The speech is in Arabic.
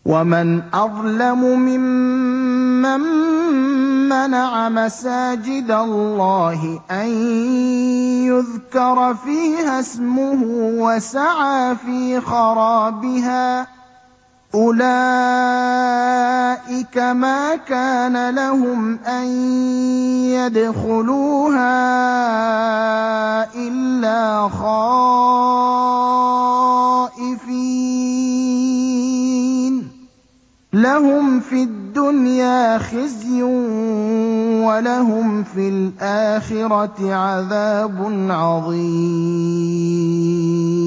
وَمَنْ أَظْلَمُ مِمَّن مَّنَعَ مَسَاجِدَ اللَّهِ أَن يُذْكَرَ فِيهَا اسْمُهُ وَسَعَىٰ فِي خَرَابِهَا ۚ أُولَٰئِكَ مَا كَانَ لَهُمْ أَن يَدْخُلُوهَا إِلَّا خَائِفِينَ ۚ لَهُمْ فِي الدُّنْيَا خِزْيٌ وَلَهُمْ فِي الْآخِرَةِ عَذَابٌ عَظِيمٌ